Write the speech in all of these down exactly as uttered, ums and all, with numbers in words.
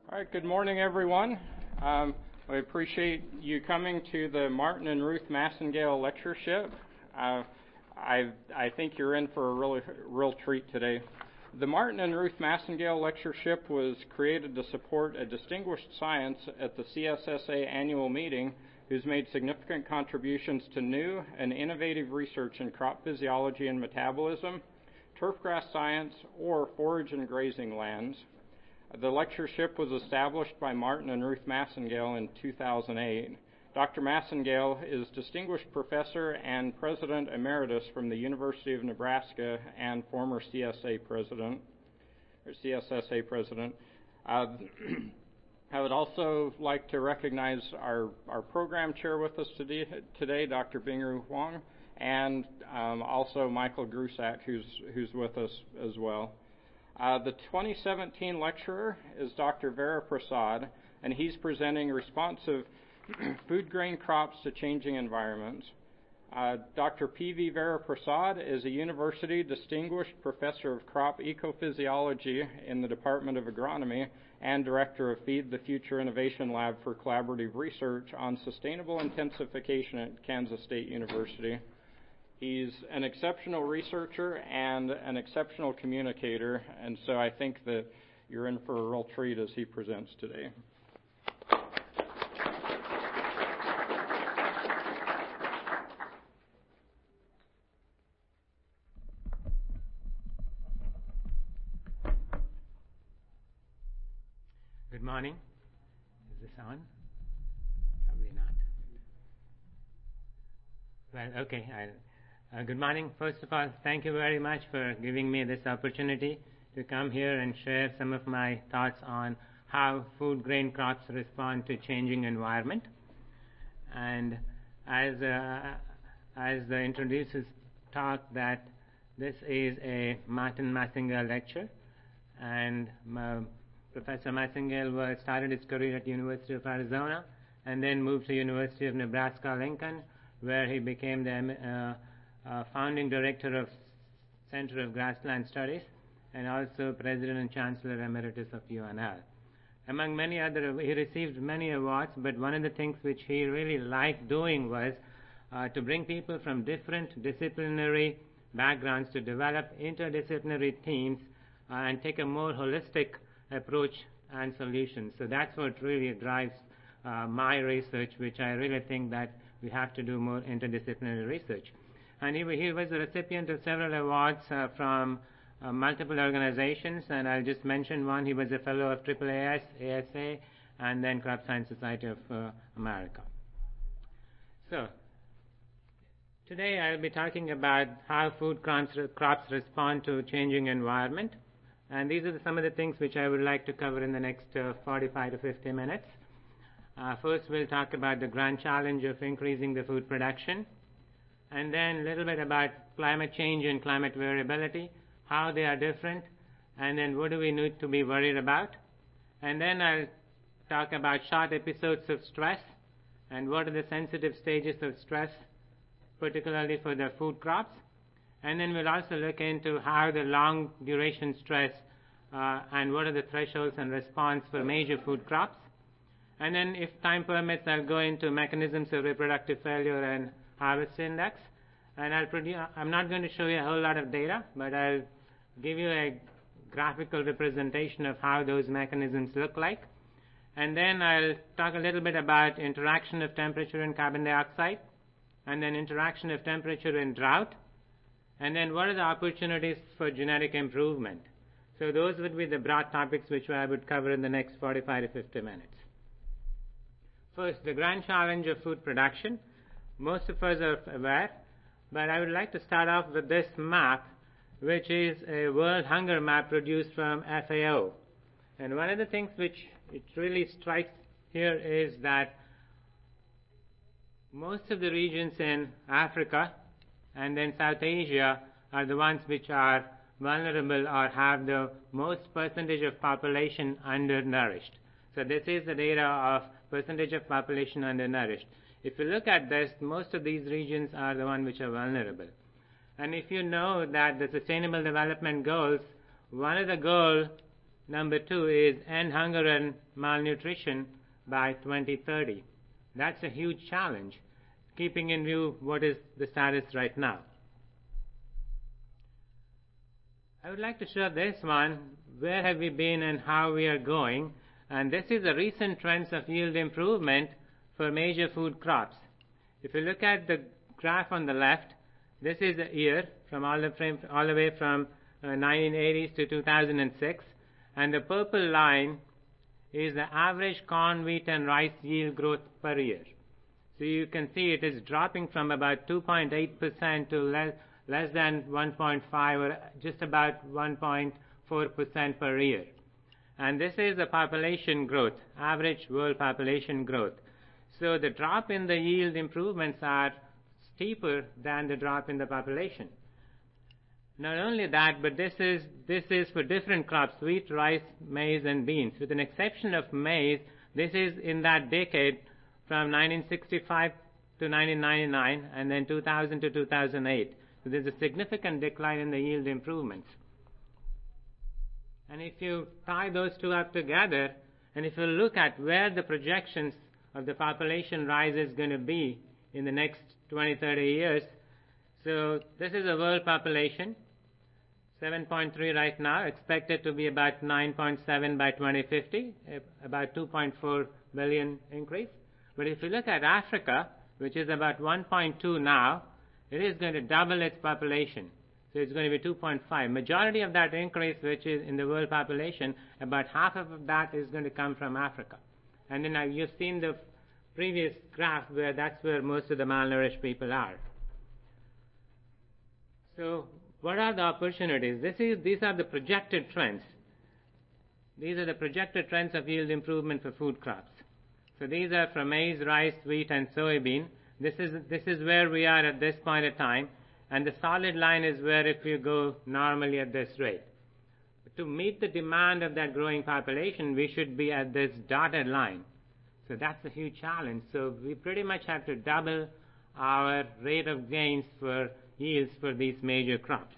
All right, good morning, everyone. Um, I appreciate you coming to the Martin and Ruth Massengale Lectureship. Uh, I, I think you're in for a really real treat today. The Martin and Ruth Massengale Lectureship was created to support a distinguished science at the C S S A annual meeting who's made significant contributions to new and innovative research in crop physiology and metabolism, turfgrass science, or forage and grazing lands. The lectureship was established by Martin and Ruth Massengale in two thousand eight. Doctor Massengale is Distinguished Professor and President Emeritus from the University of Nebraska and former C S A President, or C S S A President. Uh, I would also like to recognize our, our program chair with us today, today Doctor Bingru Huang, and um, also Michael Grusak, who's, who's with us as well. Uh, the twenty seventeen lecturer is Doctor Vera Prasad, and he's presenting Responsive Food Grain Crops to Changing Environments. Uh, Doctor P V Vera Prasad is a University Distinguished Professor of Crop Ecophysiology in the Department of Agronomy and Director of Feed the Future Innovation Lab for Collaborative Research on Sustainable Intensification at Kansas State University. He's an exceptional researcher and an exceptional communicator, and so I think that you're in for a real treat as he presents today. Good morning. Is this on? Probably not. Well, okay. I'll Uh, good morning. First of all, thank you very much for giving me this opportunity to come here and share some of my thoughts on how food grain crops respond to changing environment. And as uh, as the introducers talk, that this is a Martin Massengale lecture, and uh, Professor Massengale was, started his career at University of Arizona and then moved to University of Nebraska-Lincoln, where he became the uh, Uh, founding director of Center of Grassland Studies and also president and chancellor emeritus of U N L. Among many other, he received many awards, but one of the things which he really liked doing was uh, to bring people from different disciplinary backgrounds to develop interdisciplinary teams uh, and take a more holistic approach and solutions. So that's what really drives uh, my research, which I really think that we have to do more interdisciplinary research. And he, he was a recipient of several awards uh, from uh, multiple organizations, and I'll just mention one. He was a fellow of triple A S, A S A, and then Crop Science Society of uh, America. So, today I'll be talking about how food crops, crops respond to changing environment, and these are some of the things which I would like to cover in the next uh, forty-five to fifty minutes. Uh, first, we'll talk about the grand challenge of increasing the food production, and then a little bit about climate change and climate variability, how they are different, and then what do we need to be worried about. And then I'll talk about short episodes of stress and what are the sensitive stages of stress, particularly for the food crops. And then we'll also look into how the long duration stress uh, and what are the thresholds and response for major food crops. And then if time permits, I'll go into mechanisms of reproductive failure and harvest index, and I'll produce, I'm not going to show you a whole lot of data, but I'll give you a graphical representation of how those mechanisms look like. And then I'll talk a little bit about interaction of temperature and carbon dioxide, and then interaction of temperature and drought, and then what are the opportunities for genetic improvement. So those would be the broad topics which I would cover in the next forty-five to fifty minutes. First, the grand challenge of food production. Most of us are aware, but I would like to start off with this map, which is a world hunger map produced from F A O. And one of the things which it really strikes here is that most of the regions in Africa and then South Asia are the ones which are vulnerable or have the most percentage of population undernourished. So this is the data of percentage of population undernourished. If you look at this, most of these regions are the ones which are vulnerable. And if you know that the Sustainable Development Goals, one of the goals number two is end hunger and malnutrition by twenty thirty. That's a huge challenge, keeping in view what is the status right now. I would like to show this one, where have we been and how we are going, and this is the recent trends of yield improvement for major food crops. If you look at the graph on the left, this is a year from all the, frame, all the way from uh, nineteen eighties to two thousand six, and the purple line is the average corn, wheat, and rice yield growth per year. So you can see it is dropping from about two point eight percent to less, less than one point five or just about one point four percent per year. And this is the population growth, average world population growth. So the drop in the yield improvements are steeper than the drop in the population. Not only that, but this is, this is for different crops, wheat, rice, maize, and beans. With an exception of maize, this is in that decade from nineteen sixty-five to nineteen ninety-nine, and then two thousand to two thousand eight. So there's a significant decline in the yield improvements. And if you tie those two up together, and if you look at where the projections of the population rise is going to be in the next twenty, thirty years, so this is a world population, seven point three right now, expected to be about nine point seven by twenty fifty, about two point four billion increase. But if you look at Africa, which is about one point two now, it is going to double its population. So it's going to be two point five. Majority of that increase, which is in the world population, about half of that is going to come from Africa. And then uh, you've seen the previous graph where that's where most of the malnourished people are. So what are the opportunities? This is, these are the projected trends. These are the projected trends of yield improvement for food crops. So these are for maize, rice, wheat, and soybean. This is, this is where we are at this point in time. And the solid line is where if you go normally at this rate. To meet the demand of that growing population, we should be at this dotted line. So that's a huge challenge. So we pretty much have to double our rate of gains for yields for these major crops.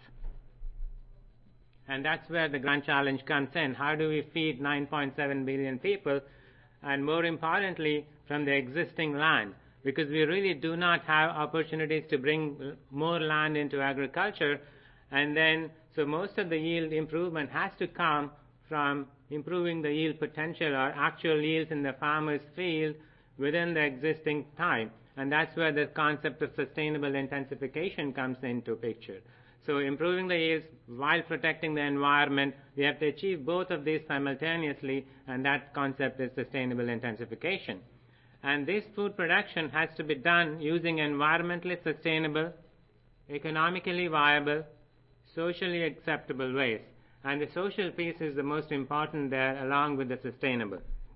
And that's where the grand challenge comes in. How do we feed nine point seven billion people? And more importantly, from the existing land. Because we really do not have opportunities to bring more land into agriculture. And then, so most of the yield improvement has to come from improving the yield potential or actual yields in the farmer's field within the existing time. And that's where the concept of sustainable intensification comes into picture. So improving the yields while protecting the environment, we have to achieve both of these simultaneously, and that concept is sustainable intensification. And this food production has to be done using environmentally sustainable, economically viable, socially acceptable ways. And the social piece is the most important there, along with the sustainable.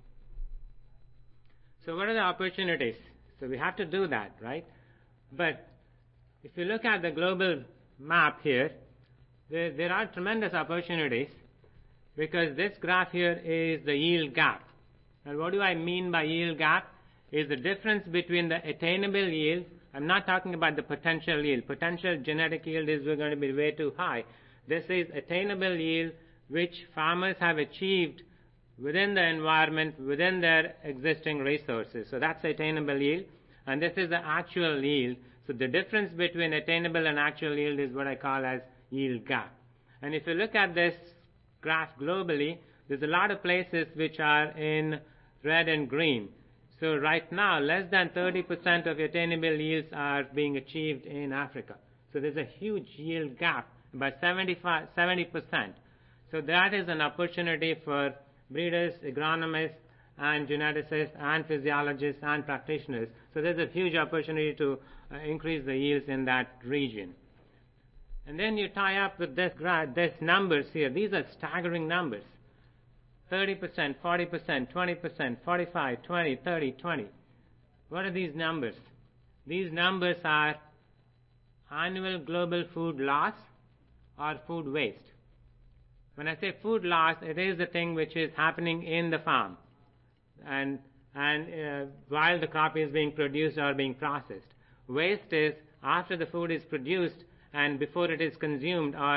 So what are the opportunities? So we have to do that, right? But if you look at the global map here, there, there are tremendous opportunities, because this graph here is the yield gap. And what do I mean by yield gap? Is the difference between the attainable yield. I'm not talking about the potential yield. Potential genetic yield is going to be way too high. This is attainable yield which farmers have achieved within the environment, within their existing resources. So that's attainable yield. And this is the actual yield. So the difference between attainable and actual yield is what I call as yield gap. And if you look at this graph globally, there's a lot of places which are in red and green. So right now, less than thirty percent of attainable yields are being achieved in Africa. So there's a huge yield gap, about seventy-five, seventy percent. So that is an opportunity for breeders, agronomists, and geneticists, and physiologists, and practitioners. So there's a huge opportunity to uh, increase the yields in that region. And then you tie up with this, this numbers here. These are staggering numbers. thirty percent, forty percent, twenty percent, forty-five, twenty, thirty, twenty. What are these numbers? These numbers are annual global food loss or food waste. When I say food loss, it is the thing which is happening in the farm and, and uh, while the crop is being produced or being processed. Waste is after the food is produced and before it is consumed, or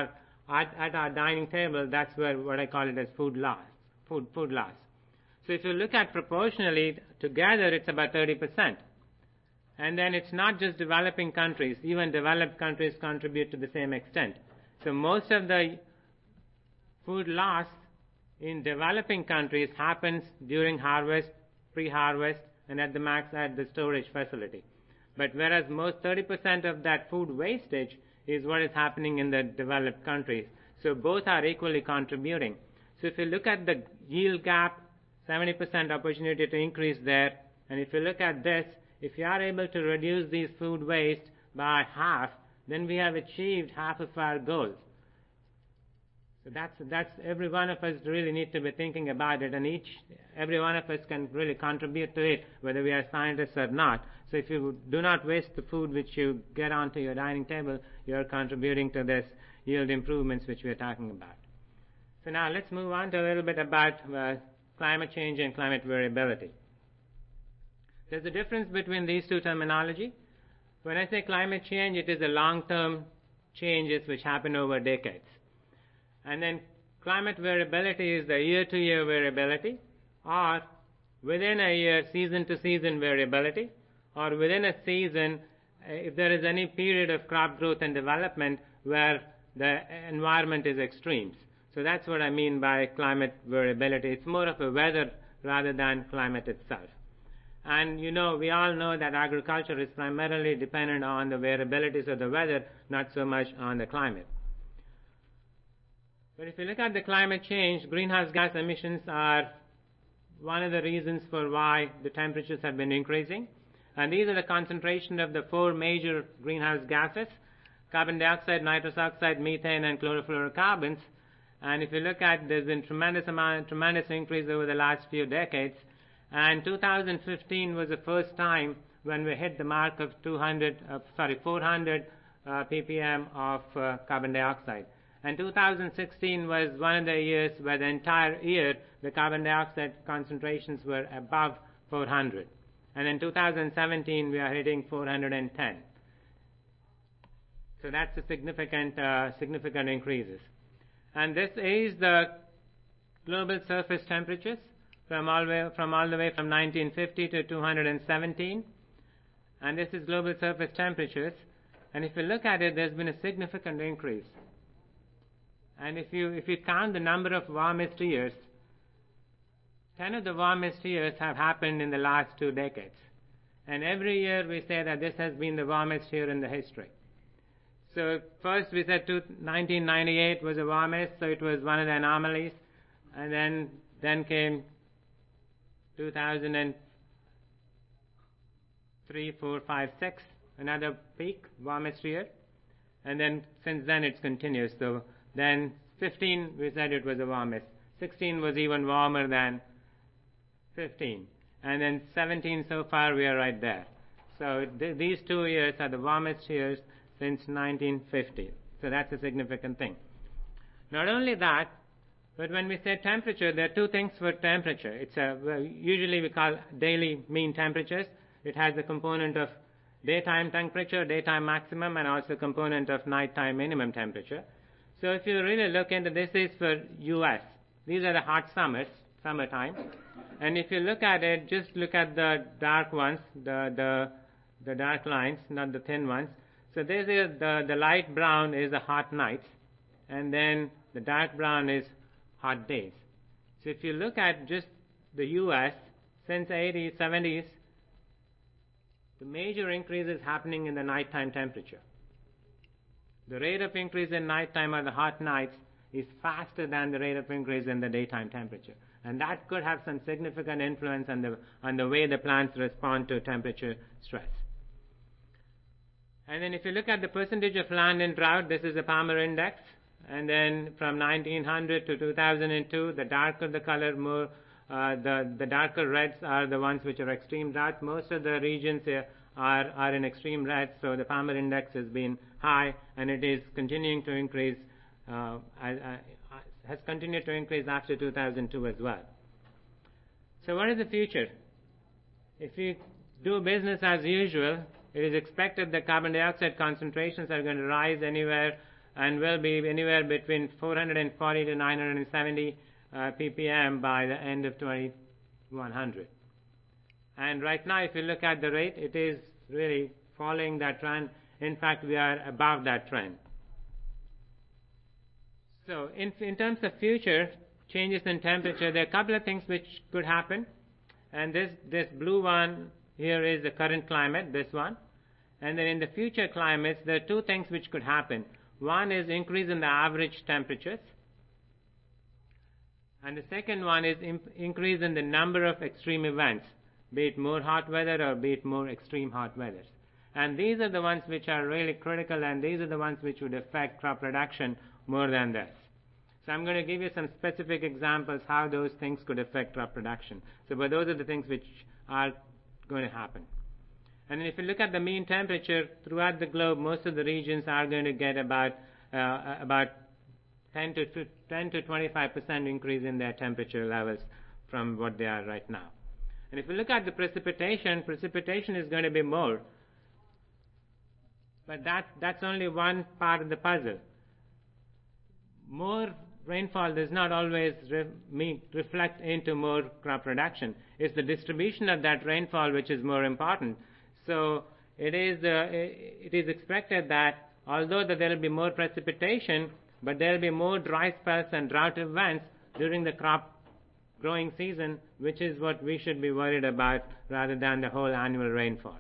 at, at our dining table, that's where what I call it as food loss, food, food loss. So if you look at proportionally, together it's about thirty percent. And then it's not just developing countries, even developed countries contribute to the same extent. So most of the food loss in developing countries happens during harvest, pre-harvest, and at the max at the storage facility. But whereas most thirty percent of that food wastage is what is happening in the developed countries. So both are equally contributing. So if you look at the yield gap, seventy percent opportunity to increase there. And if you look at this, if you are able to reduce these food waste by half, then we have achieved half of our goals. So that's, that's every one of us really need to be thinking about it, and each, every one of us can really contribute to it, whether we are scientists or not. So if you do not waste the food which you get onto your dining table, you are contributing to this yield improvements which we are talking about. So now let's move on to a little bit about uh, climate change and climate variability. There's a difference between these two terminology. When I say climate change, it is the long-term changes which happen over decades. And then climate variability is the year-to-year variability, or within a year, season-to-season variability, or within a season, if there is any period of crop growth and development where the environment is extremes. So that's what I mean by climate variability. It's more of a weather rather than climate itself. And you know, we all know that agriculture is primarily dependent on the variabilities of the weather, not so much on the climate. But if you look at the climate change, greenhouse gas emissions are one of the reasons for why the temperatures have been increasing. And these are the concentration of the four major greenhouse gases: carbon dioxide, nitrous oxide, methane, and chlorofluorocarbons. And if you look at, there's been tremendous amount, tremendous increase over the last few decades. And two thousand fifteen was the first time when we hit the mark of two hundred, uh, sorry, four hundred uh, ppm of uh, carbon dioxide. And two thousand sixteen was one of the years where the entire year the carbon dioxide concentrations were above four hundred. And in two thousand seventeen we are hitting four hundred ten. So that's a significant, uh, significant increases. And this is the global surface temperatures from all, way, from all the way from nineteen fifty to two hundred seventeen. And this is global surface temperatures. And if you look at it, there's been a significant increase. And if you, if you count the number of warmest years, ten of the warmest years have happened in the last two decades. And every year we say that this has been the warmest year in the history. So first we said nineteen ninety-eight was the warmest, so it was one of the anomalies. And then, then came two thousand three, four, five, six, another peak, warmest year. And then since then it's continuous. So then fifteen, we said it was the warmest. sixteen was even warmer than fifteen. And then seventeen, so far, we are right there. So th these two years are the warmest years since nineteen fifty. So that's a significant thing. Not only that, but when we say temperature, there are two things for temperature. It's a, well, usually we call daily mean temperatures. It has a component of daytime temperature, daytime maximum, and also a component of nighttime minimum temperature. So if you really look into this, is for U S These are the hot summers, summertime. And if you look at it, just look at the dark ones, the, the, the dark lines, not the thin ones. So this is the, the light brown is the hot nights, and then the dark brown is hot days. So if you look at just the U S, since eighties, seventies, the major increase is happening in the nighttime temperature. The rate of increase in nighttime or the hot nights is faster than the rate of increase in the daytime temperature. And that could have some significant influence on the, on the way the plants respond to temperature stress. And then if you look at the percentage of land in drought, this is the Palmer Index. And then from nineteen hundred to two thousand two, the darker the color, more, uh, the, the darker reds are the ones which are extreme drought. Most of the regions here are, are in extreme red, so the Palmer Index has been high, and it is continuing to increase, uh, has continued to increase after two thousand two as well. So what is the future? If you do business as usual, it is expected that carbon dioxide concentrations are going to rise anywhere and will be anywhere between four hundred forty to nine hundred seventy uh, ppm by the end of twenty-one hundred. And right now, if you look at the rate, it is really following that trend. In fact, we are above that trend. So in, in terms of future changes in temperature, there are a couple of things which could happen. And this, this blue one here is the current climate, this one. And then in the future climates, there are two things which could happen. One is increase in the average temperatures. And the second one is increase in the number of extreme events, be it more hot weather or be it more extreme hot weathers. And these are the ones which are really critical, and these are the ones which would affect crop production more than this. So I'm going to give you some specific examples how those things could affect crop production. So but those are the things which are going to happen. And then if you look at the mean temperature throughout the globe, most of the regions are going to get about uh, about ten to twenty-five percent increase in their temperature levels from what they are right now. And if you look at the precipitation, precipitation is going to be more. But that, that's only one part of the puzzle. More rainfall does not always re mean, reflect into more crop production. It's the distribution of that rainfall which is more important. So it is, uh, it is expected that although that there will be more precipitation, but there will be more dry spells and drought events during the crop growing season, which is what we should be worried about rather than the whole annual rainfall.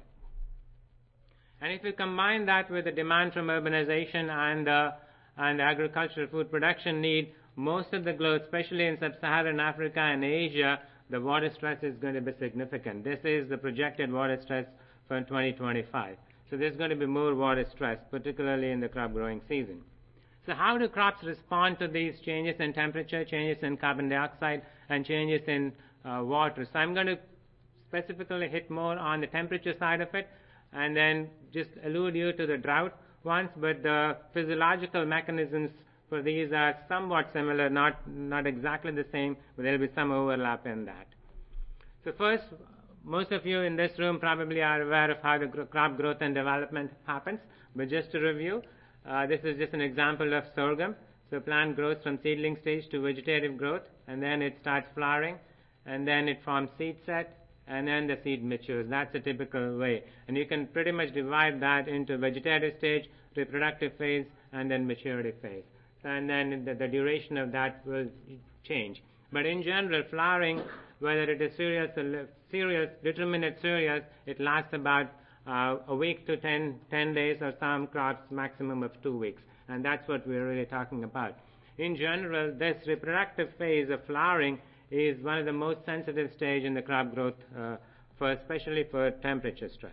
And if you combine that with the demand from urbanization and, uh, and agricultural food production need, most of the globe, especially in sub-Saharan Africa and Asia, the water stress is going to be significant. This is the projected water stress for twenty twenty-five. So there's going to be more water stress, particularly in the crop growing season. So how do crops respond to these changes in temperature, changes in carbon dioxide, and changes in uh, water? So I'm going to specifically hit more on the temperature side of it, and then just allude you to the drought ones, but the physiological mechanisms for these are somewhat similar, not, not exactly the same, but there will be some overlap in that. So first, most of you in this room probably are aware of how the crop growth and development happens, but just to review, uh, this is just an example of sorghum. So plant grows from seedling stage to vegetative growth, and then it starts flowering, and then it forms seed set, and then the seed matures. That's a typical way. And you can pretty much divide that into vegetative stage, reproductive phase, and then maturity phase. And then the, the duration of that will change. But in general, flowering, whether it is cereals, cereals, determinate cereals, it lasts about uh, a week to ten, ten days, or some crops maximum of two weeks. And that's what we're really talking about. In general, this reproductive phase of flowering is one of the most sensitive stage in the crop growth, uh, for especially for temperature stress.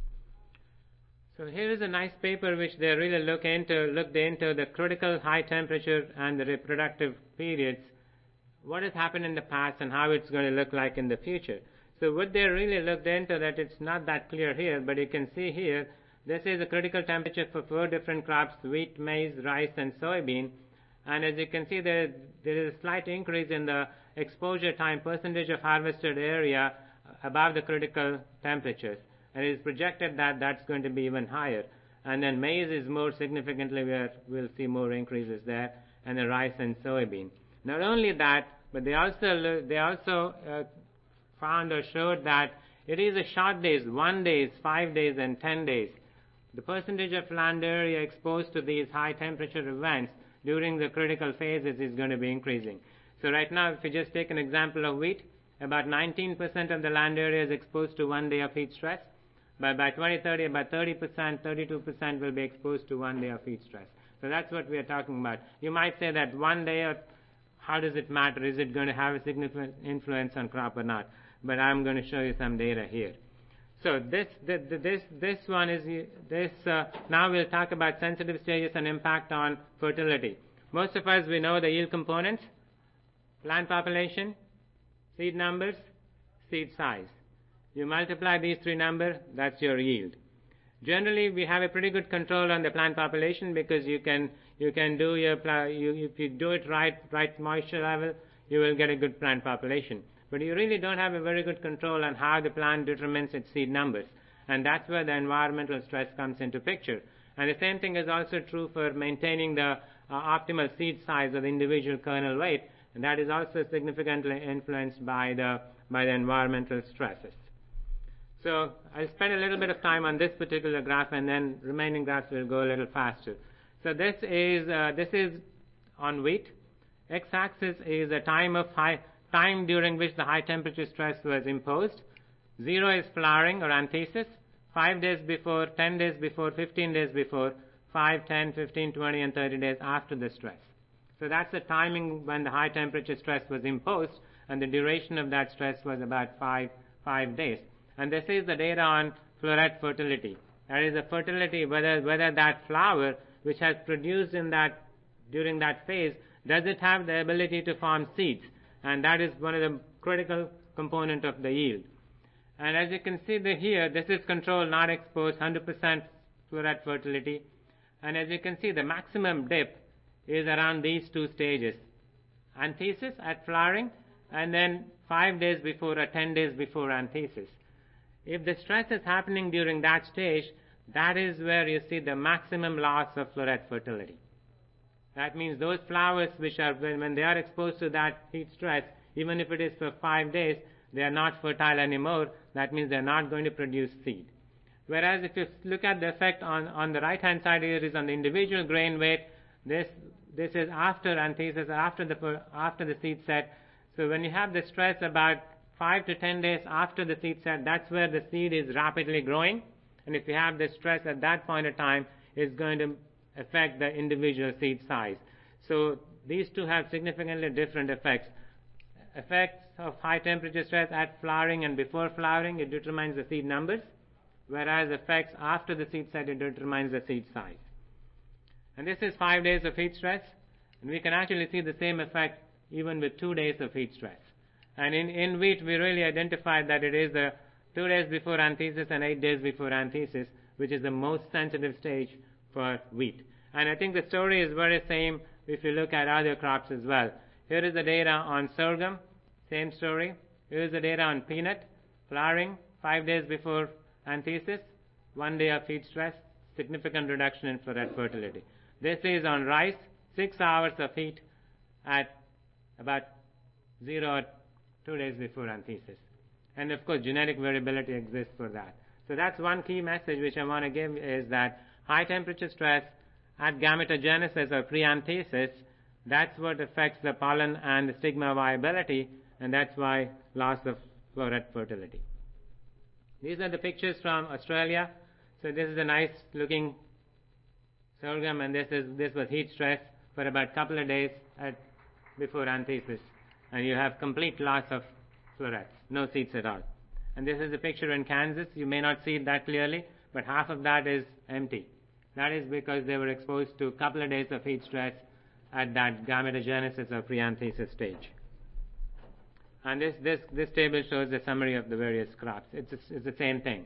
So here is a nice paper which they really look into, looked into the critical high temperature and the reproductive periods, what has happened in the past and how it's going to look like in the future. So what they really looked into, that it's not that clear here, but you can see here, this is a critical temperature for four different crops: wheat, maize, rice, and soybean. And as you can see, there, there is a slight increase in the exposure time, percentage of harvested area above the critical temperatures. And it is projected that that's going to be even higher. And then maize is more significantly where we'll see more increases there, and the rice and soybean. Not only that, but they also, they also uh, found or showed that it is a short days, one days, five days, and ten days. The percentage of land area exposed to these high temperature events during the critical phases is going to be increasing. So right now, if you just take an example of wheat, about nineteen percent of the land area is exposed to one day of heat stress. But by twenty thirty, about thirty percent, thirty-two percent will be exposed to one day of heat stress. So that's what we are talking about. You might say that one day, of, how does it matter? Is it going to have a significant influence on crop or not? But I'm going to show you some data here. So this, this, this, this one is, this, uh, now we'll talk about sensitive stages and impact on fertility. Most of us, we know the yield components: plant population, seed numbers, seed size. You multiply these three numbers, that's your yield. Generally, we have a pretty good control on the plant population because you can, you can do your, you, if you do it right, right moisture level, you will get a good plant population. But you really don't have a very good control on how the plant determines its seed numbers. And that's where the environmental stress comes into picture. And the same thing is also true for maintaining the uh, optimal seed size of the individual kernel weight, and that is also significantly influenced by the, by the environmental stresses. So I'll spend a little bit of time on this particular graph, and then remaining graphs will go a little faster. So this is, uh, this is on wheat. X-axis is the time of high, time during which the high temperature stress was imposed. Zero is flowering or anthesis. Five days before, ten days before, fifteen days before, five, ten, fifteen, twenty, and thirty days after the stress. So that's the timing when the high temperature stress was imposed, and the duration of that stress was about five, five days. And this is the data on floret fertility. That is the fertility, whether, whether that flower which has produced in that, during that phase, does it have the ability to form seeds? And that is one of the critical component of the yield. And as you can see the, here, this is controlled, not exposed, one hundred percent floret fertility. And as you can see, the maximum dip is around these two stages. Anthesis at flowering, and then five days before or ten days before anthesis. If the stress is happening during that stage, that is where you see the maximum loss of floret fertility. That means those flowers which are, when they are exposed to that heat stress, even if it is for five days, they are not fertile anymore. That means they are not going to produce seed. Whereas if you look at the effect on, on the right-hand side here is on the individual grain weight. This, this is after anthesis, after the, after the seed set. So when you have the stress about five to ten days after the seed set, that's where the seed is rapidly growing. And if you have the stress at that point of time, it's going to affect the individual seed size. So these two have significantly different effects. Effects of high temperature stress at flowering and before flowering, it determines the seed numbers, whereas effects after the seed set, it determines the seed size. And this is five days of heat stress, and we can actually see the same effect even with two days of heat stress. And in, in wheat, we really identified that it is the two days before anthesis and eight days before anthesis, which is the most sensitive stage for wheat. And I think the story is very same if you look at other crops as well. Here is the data on sorghum, same story. Here is the data on peanut, flowering, five days before anthesis, one day of heat stress, significant reduction in floret fertility. This is on rice, six hours of heat at about zero or two days before anthesis. And of course, genetic variability exists for that. So that's one key message which I want to give is that high temperature stress at gametogenesis or pre-anthesis, that's what affects the pollen and the stigma viability, and that's why loss of floret fertility. These are the pictures from Australia. So this is a nice looking sorghum, and this is this was heat stress for about a couple of days at, before anthesis, and you have complete loss of florets, no seeds at all. And this is a picture in Kansas. You may not see it that clearly, but half of that is empty. That is because they were exposed to a couple of days of heat stress at that gametogenesis or pre-anthesis stage. And this, this, this table shows a summary of the various crops. It's, it's the same thing.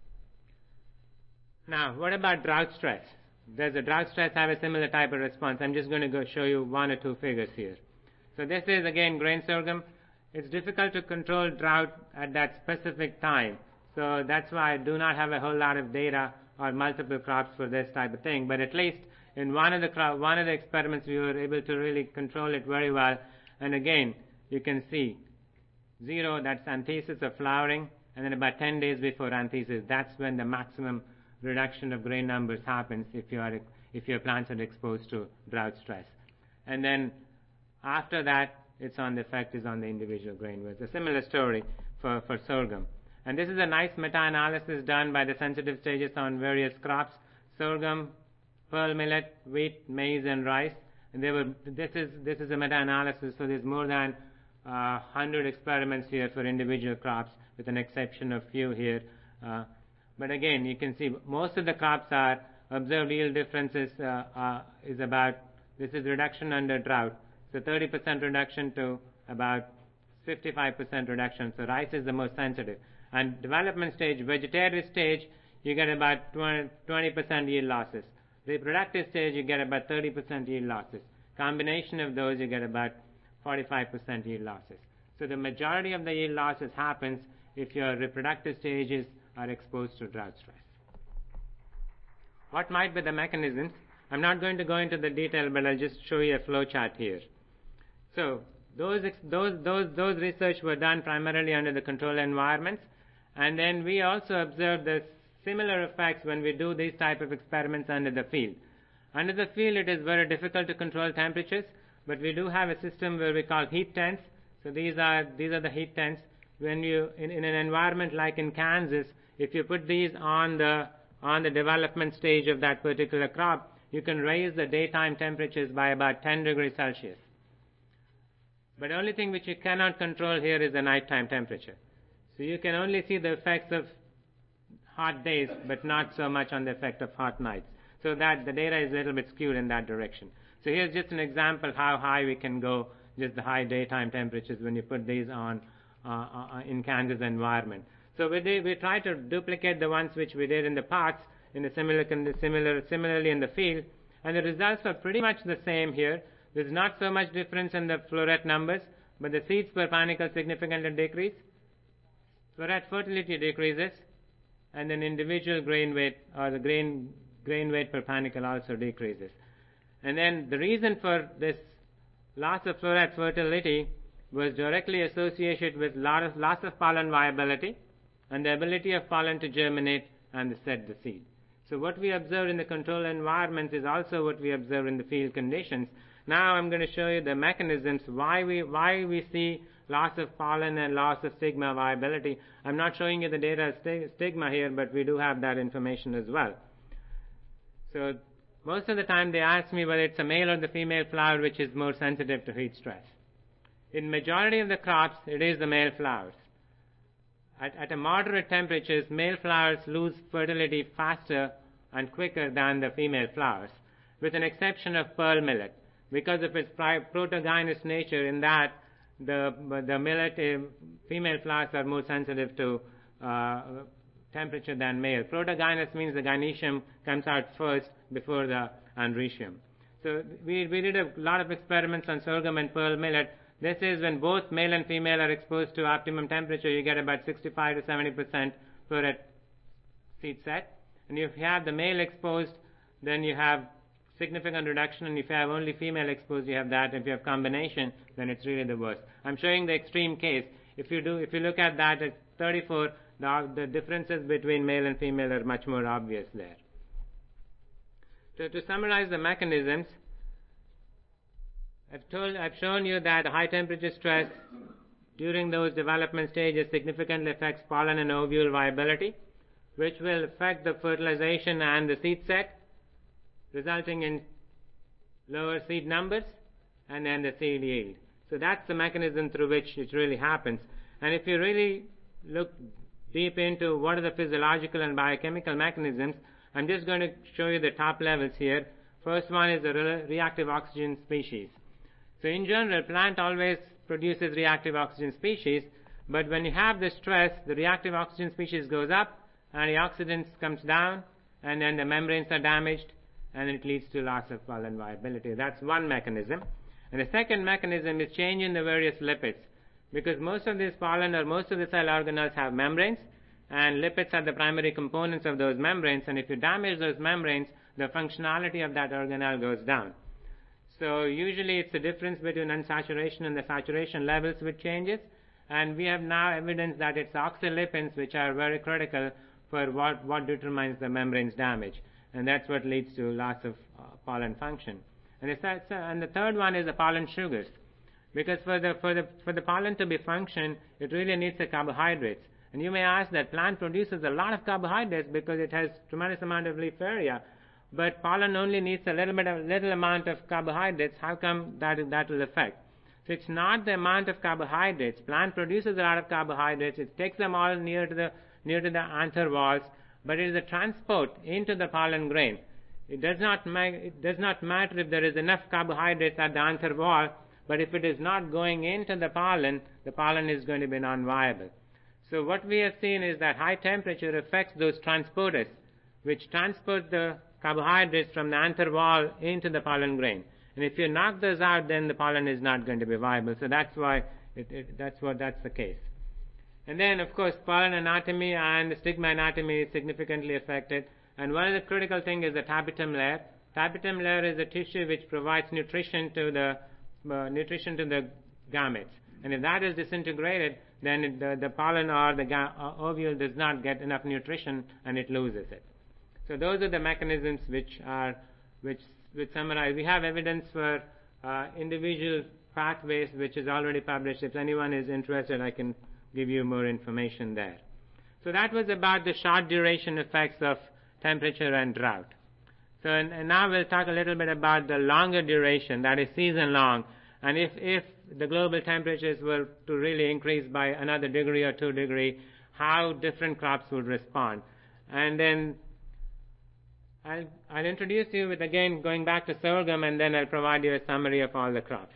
Now, what about drought stress? Does the drought stress have a similar type of response? I'm just going to go show you one or two figures here. So this is, again, grain sorghum. It's difficult to control drought at that specific time. So that's why I do not have a whole lot of data or multiple crops for this type of thing. But at least in one of the crop, one of the experiments, we were able to really control it very well. And again, you can see zero, that's anthesis or flowering, and then about ten days before anthesis, that's when the maximum reduction of grain numbers happens if, you are, if your plants are exposed to drought stress. And then after that, its on the effect is on the individual grain weights. A similar story for, for sorghum. And this is a nice meta-analysis done by the sensitive stages on various crops: sorghum, pearl millet, wheat, maize, and rice. And they were, this is this is a meta-analysis, so there's more than uh, one hundred experiments here for individual crops, with an exception of few here. Uh, but again, you can see most of the crops are observed yield differences uh, uh, is about, this is reduction under drought. So thirty percent reduction to about fifty-five percent reduction. So rice is the most sensitive. And development stage, vegetative stage, you get about twenty percent yield losses. Reproductive stage, you get about thirty percent yield losses. Combination of those, you get about forty-five percent yield losses. So the majority of the yield losses happens if your reproductive stages are exposed to drought stress. what might be the mechanisms? I'm not going to go into the detail, but I'll just show you a flow chart here. So those, those, those, those research were done primarily under the controlled environments, and then we also observed the similar effects when we do these type of experiments under the field. Under the field, it is very difficult to control temperatures, but we do have a system where we call heat tents. So these are, these are the heat tents. When you, in, in an environment like in Kansas, if you put these on the, on the development stage of that particular crop, you can raise the daytime temperatures by about ten degrees Celsius. But the only thing which you cannot control here is the nighttime temperature. So you can only see the effects of hot days, but not so much on the effect of hot nights. So that the data is a little bit skewed in that direction. So here's just an example how high we can go, just the high daytime temperatures when you put these on uh, uh, in Kansas environment. So we, did, we try to duplicate the ones which we did in the pots in the similar, similar, similarly in the field, and the results are pretty much the same here. There's not so much difference in the floret numbers, but the seeds per panicle significantly decrease. Floret fertility decreases, and then individual grain weight or the grain grain weight per panicle also decreases. And then the reason for this loss of floret fertility was directly associated with lot of, loss of pollen viability and the ability of pollen to germinate and to set the seed. So what we observe in the control environments is also what we observe in the field conditions. Now I'm going to show you the mechanisms why we, why we see loss of pollen and loss of stigma viability. I'm not showing you the data st stigma here, but we do have that information as well. So most of the time they ask me whether it's a male or the female flower which is more sensitive to heat stress. In majority of the crops, it is the male flowers. At, at a moderate temperatures, male flowers lose fertility faster and quicker than the female flowers, with an exception of pearl millet, because of its protogynous nature in that the, the millet, uh, female flowers are more sensitive to uh, temperature than male. Protogynous means the gynoecium comes out first before the androecium. So we, we did a lot of experiments on sorghum and pearl millet. This is when both male and female are exposed to optimum temperature, you get about sixty-five to seventy percent floret seed set. And if you have the male exposed, then you have significant reduction, and if you have only female exposed, you have that. If you have combination, then it's really the worst. I'm showing the extreme case. If you do, if you look at that at thirty-four, the, the differences between male and female are much more obvious there. So to summarize the mechanisms, I've told, I've shown you that high temperature stress during those development stages significantly affects pollen and ovule viability, which will affect the fertilization and the seed set, resulting in lower seed numbers and then the seed yield. So that's the mechanism through which it really happens. And if you really look deep into what are the physiological and biochemical mechanisms, I'm just going to show you the top levels here. First one is the re reactive oxygen species. So in general, plant always produces reactive oxygen species, but when you have the stress, the reactive oxygen species goes up, antioxidants comes down, and then the membranes are damaged, and it leads to loss of pollen viability. That's one mechanism. And the second mechanism is change in the various lipids, because most of these pollen or most of the cell organelles have membranes, and lipids are the primary components of those membranes, and if you damage those membranes, the functionality of that organelle goes down. So usually it's the difference between unsaturation and the saturation levels which changes, and we have now evidence that it's oxylipins which are very critical for what, what determines the membranes damage, and that's what leads to loss of uh, pollen function. And, it's, uh, and the third one is the pollen sugars, because for the, for, the, for the pollen to be function, it really needs the carbohydrates. And you may ask that plant produces a lot of carbohydrates because it has tremendous amount of leaf area, but pollen only needs a little bit of little amount of carbohydrates. How come that that will affect? So it's not the amount of carbohydrates. Plant produces a lot of carbohydrates. It takes them all near to the near to the anther walls, but it is the transport into the pollen grain. It does not make, it does not matter if there is enough carbohydrates at the anther wall, but if it is not going into the pollen, the pollen is going to be non-viable. So what we have seen is that high temperature affects those transporters, which transport the carbohydrates from the anther wall into the pollen grain. And if you knock those out, then the pollen is not going to be viable. So that's why it, it, that's what that's the case. And then, of course, pollen anatomy and the stigma anatomy is significantly affected. And one of the critical things is the tapetum layer. Tapetum layer is a tissue which provides nutrition to the uh, nutrition to the gametes. And if that is disintegrated, then it, the, the pollen or the ga- uh, ovule does not get enough nutrition and it loses it. So those are the mechanisms which are which which summarize. We have evidence for uh, individual pathways which is already published. If anyone is interested, I can give you more information there. So that was about the short duration effects of temperature and drought. So and, and now we'll talk a little bit about the longer duration, that is season long. And if, if the global temperatures were to really increase by another degree or two degree, how different crops would respond. And then I'll, I'll introduce you with, again, going back to sorghum, and then I'll provide you a summary of all the crops.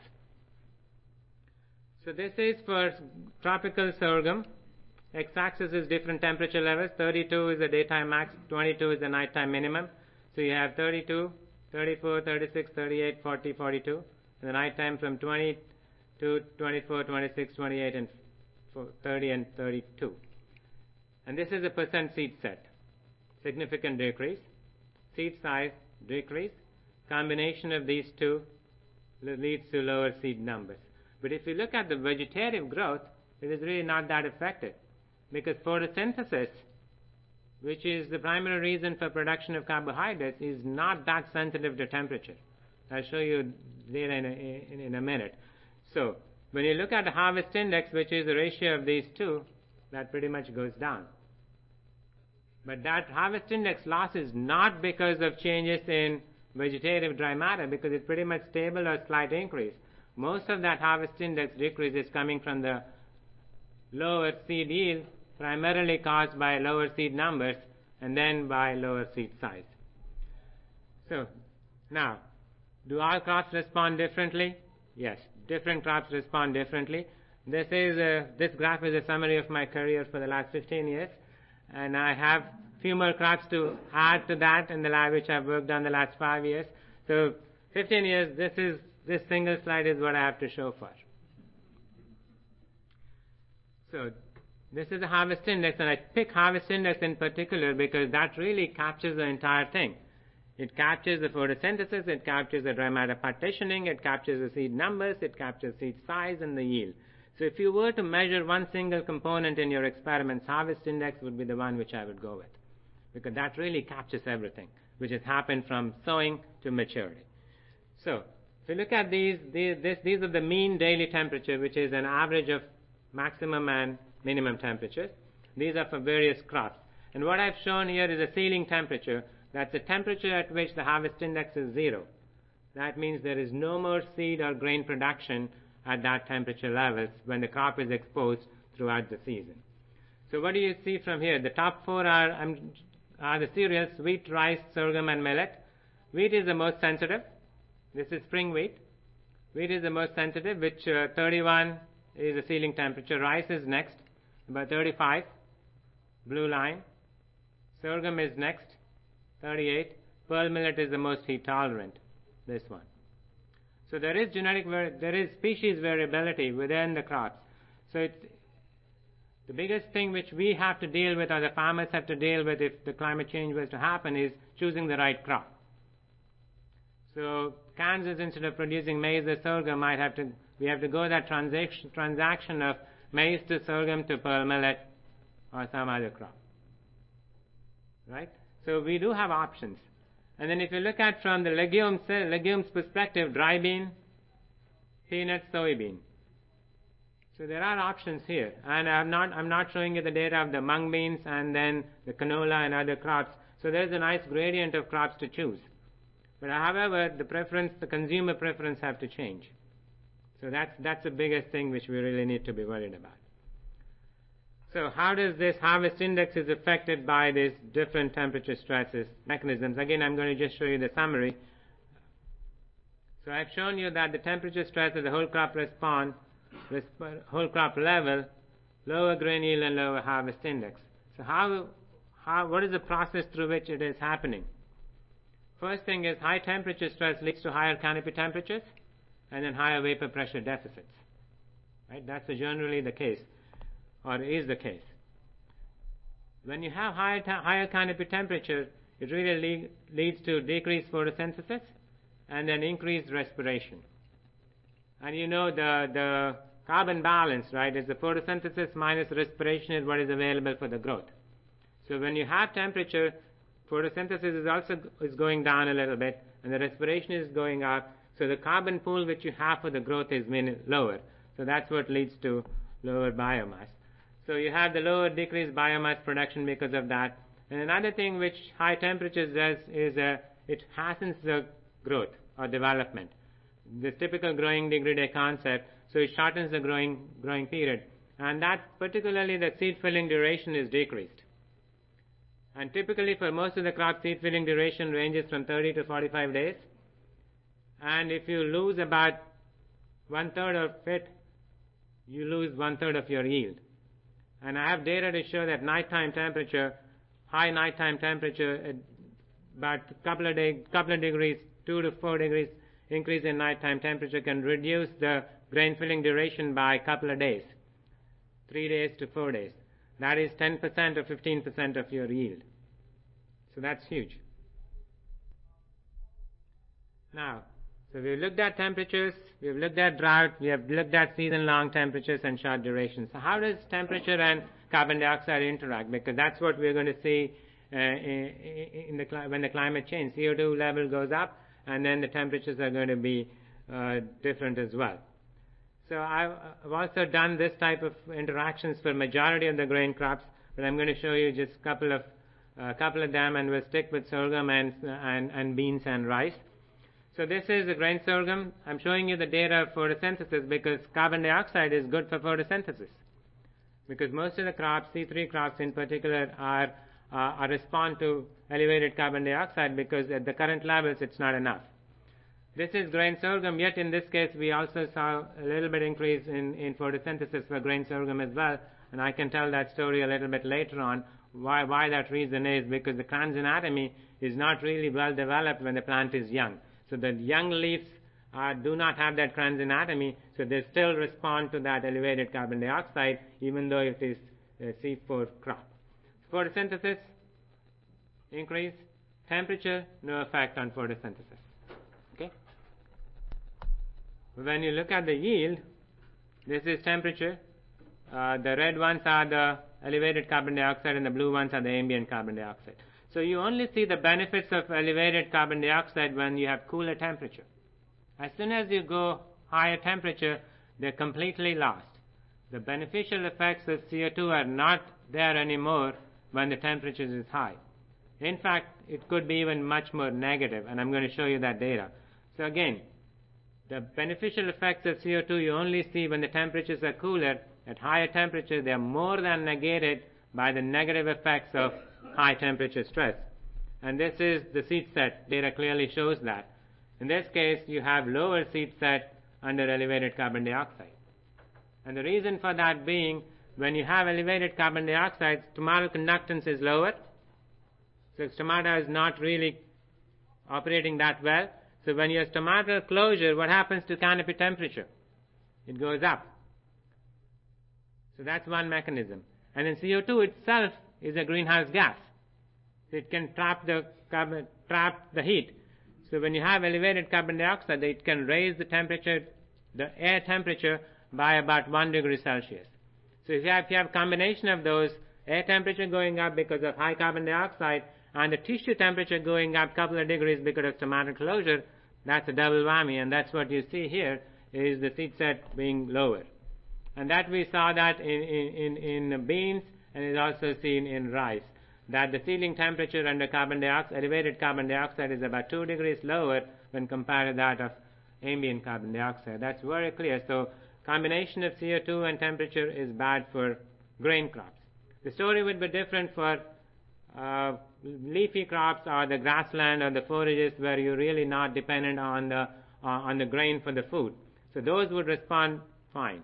So this is for tropical sorghum. X-axis is different temperature levels. thirty-two is the daytime max, twenty-two is the nighttime minimum. So you have thirty-two, thirty-four, thirty-six, thirty-eight, forty, forty-two. And the nighttime from twenty-two, twenty-four, twenty-six, twenty-eight, and thirty, and thirty-two. And this is a percent seed set. Significant decrease. Seed size decrease. Combination of these two leads to lower seed numbers. But if you look at the vegetative growth, it is really not that effective, because photosynthesis, which is the primary reason for production of carbohydrates, is not that sensitive to temperature. I'll show you data in a, in, in a minute. So when you look at the harvest index, which is the ratio of these two, that pretty much goes down. But that harvest index loss is not because of changes in vegetative dry matter, because it's pretty much stable or slight increase. Most of that harvest index decrease is coming from the lower seed yield, primarily caused by lower seed numbers and then by lower seed size. So now, do all crops respond differently? Yes, different crops respond differently. This is a, this graph is a summary of my career for the last fifteen years, and I have few more crops to add to that in the lab which I've worked on the last five years. So fifteen years, this is this single slide is what I have to show for. So this is the harvest index, and I pick harvest index in particular because that really captures the entire thing. It captures the photosynthesis, it captures the dry matter partitioning, it captures the seed numbers, it captures seed size and the yield. So if you were to measure one single component in your experiments, harvest index would be the one which I would go with, because that really captures everything, which has happened from sowing to maturity. So if you look at these, these, this, these are the mean daily temperature, which is an average of maximum and minimum temperatures. These are for various crops. And what I've shown here is a ceiling temperature. That's the temperature at which the harvest index is zero. That means there is no more seed or grain production at that temperature levels when the crop is exposed throughout the season. So what do you see from here? The top four are, um, are the cereals: wheat, rice, sorghum, and millet. Wheat is the most sensitive. This is spring wheat. Wheat is the most sensitive, which uh, thirty-one is the ceiling temperature. Rice is next, about thirty-five, blue line. Sorghum is next, thirty-eight. Pearl millet is the most heat tolerant, this one. So there is genetic, there is species variability within the crops. So it's, the biggest thing which we have to deal with, or the farmers have to deal with if the climate change was to happen, is choosing the right crop. So Kansas, instead of producing maize or sorghum, might have to, we have to go that transaction, transaction of maize to sorghum to pearl millet or some other crop. Right? So we do have options. And then if you look at from the legumes, legumes perspective, dry bean, peanut, soybean. So there are options here. And I'm not, I'm not showing you the data of the mung beans and then the canola and other crops. So there's a nice gradient of crops to choose. But however, the preference, the consumer preference have to change. So that's, that's the biggest thing which we really need to be worried about. So how does this harvest index is affected by these different temperature stresses mechanisms? Again, I'm going to just show you the summary. So I've shown you that the temperature stress at the whole crop response, resp- whole crop level, lower grain yield and lower harvest index. So how, how, what is the process through which it is happening? First thing is high temperature stress leads to higher canopy temperatures and then higher vapor pressure deficits. Right? That's generally the case, or is the case. When you have higher, higher canopy temperature, it really le- leads to decreased photosynthesis and then increased respiration. And you know the, the carbon balance, right, is the photosynthesis minus respiration is what is available for the growth. So when you have temperature, photosynthesis is also is going down a little bit, and the respiration is going up, so the carbon pool which you have for the growth is min- lower. So that's what leads to lower biomass. So you have the lower decreased biomass production because of that. And another thing which high temperatures does is uh, it hastens the growth or development. The typical growing degree day concept, so it shortens the growing growing period. And that particularly the seed filling duration is decreased. And typically for most of the crop, seed filling duration ranges from thirty to forty-five days. And if you lose about one-third of it, you lose one-third of your yield. And I have data to show that nighttime temperature, high nighttime temperature, at about a couple of, day, couple of degrees, two to four degrees increase in nighttime temperature can reduce the grain filling duration by a couple of days, three days to four days. That is ten percent or fifteen percent of your yield. So that's huge. Now, so we've looked at temperatures, we've looked at drought, we have looked at season-long temperatures and short durations. So how does temperature and carbon dioxide interact? Because that's what we're going to see uh, in, in the, when the climate changes. C O two level goes up, and then the temperatures are going to be uh, different as well. So I've, I've also done this type of interactions for majority of the grain crops, but I'm going to show you just a couple of a uh, couple of them, and we'll stick with sorghum and, and, and beans and rice. So this is the grain sorghum. I'm showing you the data of photosynthesis because carbon dioxide is good for photosynthesis. Because most of the crops, C three crops in particular, are, uh, are respond to elevated carbon dioxide because at the current levels it's not enough. This is grain sorghum, yet in this case we also saw a little bit increase in, in photosynthesis for grain sorghum as well, and I can tell that story a little bit later on. Why, why that reason is because the Kranz anatomy is not really well developed when the plant is young. So the young leaves uh, do not have that Kranz anatomy, so they still respond to that elevated carbon dioxide even though it is a C four crop. Photosynthesis, increase. Temperature, no effect on photosynthesis. Okay? When you look at the yield, this is temperature. Uh, the red ones are the elevated carbon dioxide and the blue ones are the ambient carbon dioxide. So you only see the benefits of elevated carbon dioxide when you have cooler temperature. As soon as you go higher temperature, they're completely lost. The beneficial effects of C O two are not there anymore when the temperature is high. In fact, it could be even much more negative, and I'm going to show you that data. So again, the beneficial effects of C O two you only see when the temperatures are cooler. At higher temperature, they are more than negated by the negative effects of high temperature stress. And this is the seed set. Data clearly shows that. In this case, you have lower seed set under elevated carbon dioxide. And the reason for that being, when you have elevated carbon dioxide, stomatal conductance is lower. So stomata is not really operating that well. So when you have stomatal closure, what happens to canopy temperature? It goes up. So that's one mechanism. And then C O two itself is a greenhouse gas. It can trap the carbon, trap the heat. So when you have elevated carbon dioxide, it can raise the temperature, the air temperature, by about one degree Celsius. So if you have, if you have a combination of those, air temperature going up because of high carbon dioxide, and the tissue temperature going up a couple of degrees because of stomatal closure, that's a double whammy, and that's what you see here, is the seed set being lower. And that we saw that in, in, in, in beans, and is also seen in rice, that the seedling temperature under carbon dioxide, elevated carbon dioxide is about two degrees lower when compared to that of ambient carbon dioxide. That's very clear. So combination of C O two and temperature is bad for grain crops. The story would be different for uh, leafy crops or the grassland or the forages where you're really not dependent on the, uh, on the grain for the food. So those would respond fine.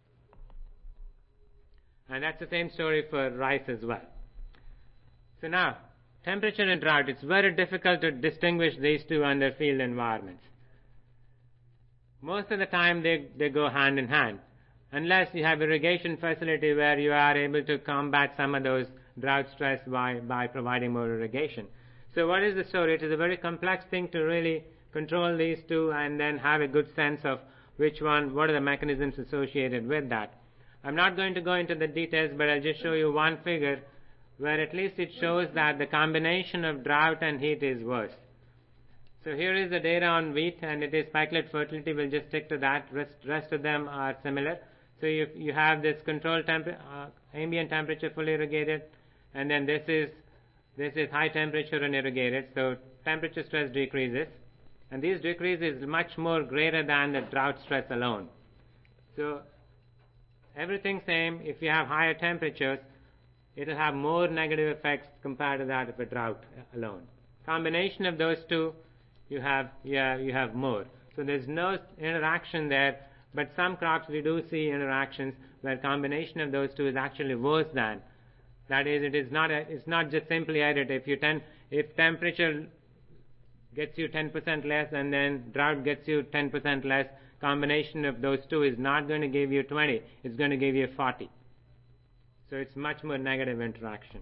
And that's the same story for rice as well. So now, temperature and drought, it's very difficult to distinguish these two under field environments. Most of the time they, they go hand in hand, unless you have irrigation facility where you are able to combat some of those drought stress by, by providing more irrigation. So what is the story? It is a very complex thing to really control these two and then have a good sense of which one, what are the mechanisms associated with that. I'm not going to go into the details, but I'll just show you one figure where at least it shows that the combination of drought and heat is worse. So here is the data on wheat, and it is spikelet fertility. We'll just stick to that. Rest, rest of them are similar. So you, you have this controlled temp uh, ambient temperature fully irrigated, and then this is this is high temperature and irrigated. So temperature stress decreases, and these decreases is much more greater than the drought stress alone. So everything same. If you have higher temperatures, it will have more negative effects compared to that of a drought alone. Combination of those two, you have, you have, you have more. So there's no interaction there, but some crops we do see interactions where combination of those two is actually worse than. That is, it is not, a, it's not just simply additive. If you ten, if temperature gets you ten percent less and then drought gets you ten percent less, combination of those two is not going to give you twenty, it's going to give you forty. So it's much more negative interaction.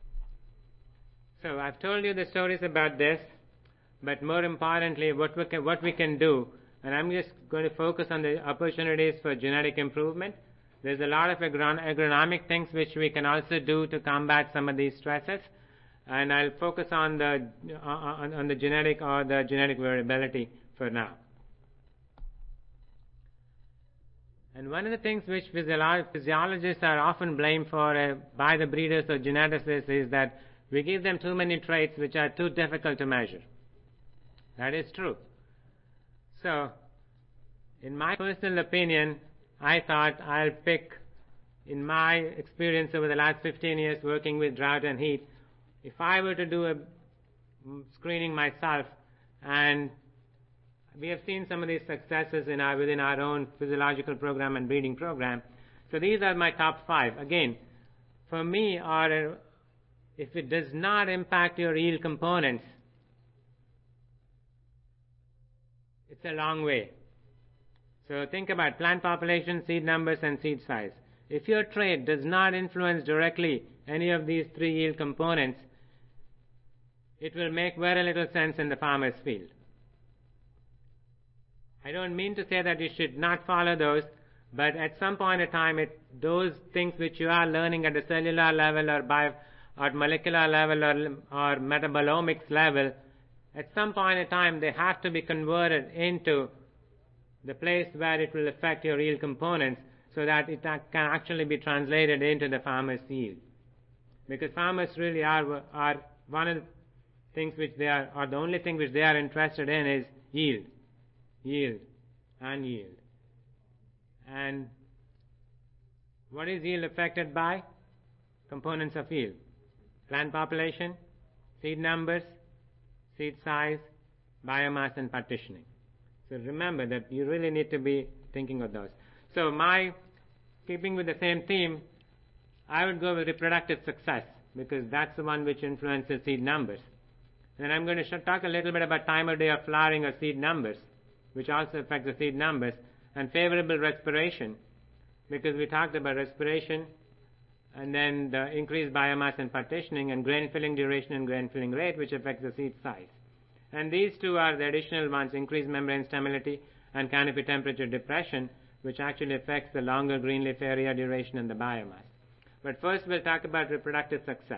So I've told you the stories about this, but more importantly, what we can, what we can do, and I'm just going to focus on the opportunities for genetic improvement. There's a lot of agron agronomic things which we can also do to combat some of these stresses, and I'll focus on the on, on the genetic or the genetic variability for now. And one of the things which physiolo physiologists are often blamed for uh, by the breeders or geneticists is that we give them too many traits which are too difficult to measure. That is true. So, in my personal opinion, I thought I'll pick, in my experience over the last fifteen years working with drought and heat, if I were to do a screening myself, and we have seen some of these successes in our, within our own physiological program and breeding program. So these are my top five. Again, for me, are, if it does not impact your yield components, it's a long way. So think about plant population, seed numbers, and seed size. If your trait does not influence directly any of these three yield components, it will make very little sense in the farmer's field. I don't mean to say that you should not follow those, but at some point in time, it, those things which you are learning at the cellular level or bio, or molecular level or, or metabolomics level, at some point in time, they have to be converted into the place where it will affect your yield components so that it can actually be translated into the farmer's yield. Because farmers really are, are one of the things which they are, or the only thing which they are interested in is yield, yield, and yield. And what is yield affected by? Components of yield. Plant population, seed numbers, seed size, biomass, and partitioning. So remember that you really need to be thinking of those. So my, keeping with the same theme, I would go with reproductive success because that's the one which influences seed numbers. And I'm going to talk a little bit about time of day of flowering or seed numbers, which also affects the seed numbers, and favorable respiration, because we talked about respiration, and then the increased biomass and partitioning, and grain filling duration and grain filling rate, which affects the seed size. And these two are the additional ones, increased membrane stability and canopy temperature depression, which actually affects the longer green leaf area duration and the biomass. But first we'll talk about reproductive success.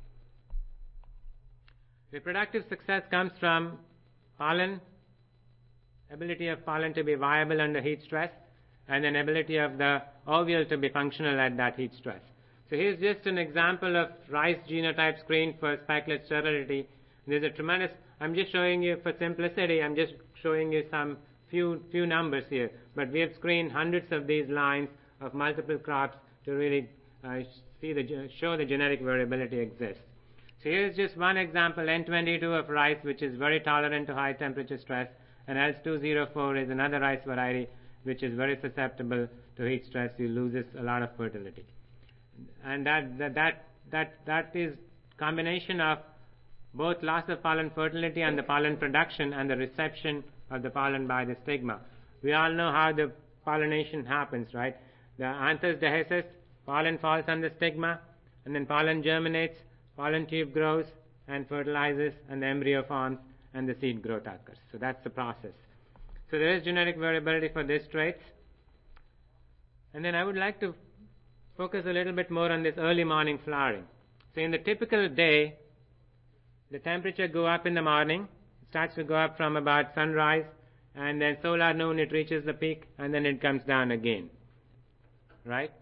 Reproductive success comes from pollen, ability of pollen to be viable under heat stress, and then ability of the ovule to be functional at that heat stress. So here's just an example of rice genotype screen for spikelet sterility. There's a tremendous, I'm just showing you for simplicity, I'm just showing you some few, few numbers here. But we have screened hundreds of these lines of multiple crops to really uh, see the, show the genetic variability exists. So here's just one example, N twenty-two of rice, which is very tolerant to high temperature stress, and L two oh four is another rice variety, which is very susceptible to heat stress. You loses a lot of fertility. And that, that, that, that, that is combination of both loss of pollen fertility and the pollen production and the reception of the pollen by the stigma. We all know how the pollination happens, right? The anthers dehiscus, pollen falls on the stigma, and then pollen germinates, pollen tube grows, and fertilizes, and the embryo forms, and the seed growth occurs. So that's the process. So there is genetic variability for these traits. And then I would like to focus a little bit more on this early morning flowering. So in the typical day, the temperature go up in the morning. It starts to go up from about sunrise, and then solar noon it reaches the peak, and then it comes down again. Right?